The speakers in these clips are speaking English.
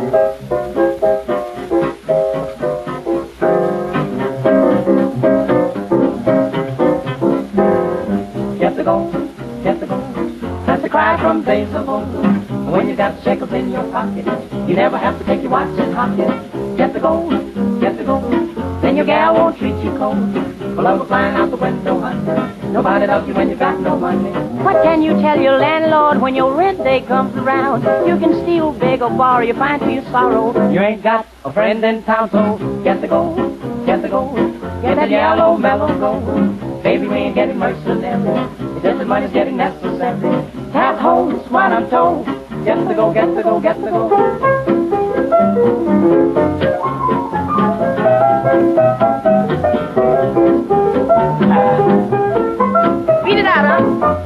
Get the gold, get the gold. That's the cry from days of old. When you got shekels in your pocket, you never have to take your watch and hock it. Get the gold, get the gold. Then your gal won't treat you cold. For love of flying out the window, honey. Nobody loves you when you got no money. What can you tell your landlord when your rent day comes around? You can steal, beg, or borrow, you find to your sorrow. You ain't got a friend in town, so get the gold, get the gold. Get that yellow mellow gold. Baby, we ain't getting mercenary. It's just that money's getting necessary. Tap holes, what I'm told. Get the gold, get the gold, get the gold. Beat it out, huh?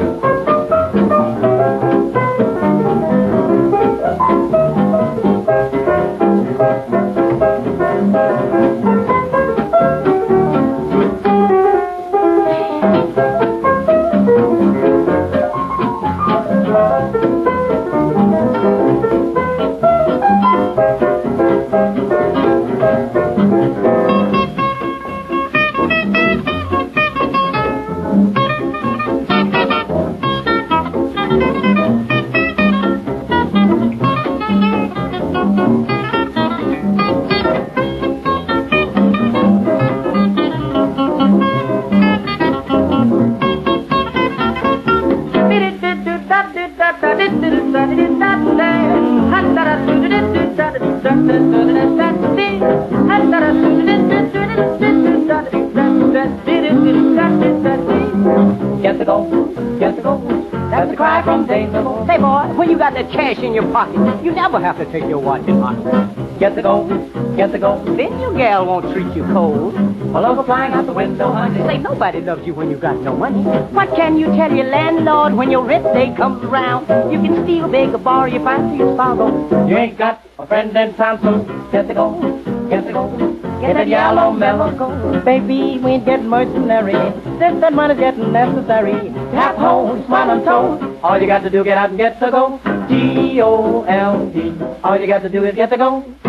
Get the gold, get the gold. That's the cry from days of old. Say, boy, when you got that cash in your pocket, you never have to take your watch and hock it. Get the gold, get the gold. Then your gal won't treat you cold. For love of flying out the window, honey. Say, nobody loves you when you got no money. What can you tell your landlord when your rent day comes around? You can steal, beg, or borrow, you find to your sorrow. You ain't got a friend in town, so get the gold, get the gold. Get that yellow mellow gold. Baby, we ain't getting mercenary. Just that money's getting necessary. Tap holes, what I'm told. All you got to do, get out and get the gold. G-O-L-D. All you got to do is get the gold.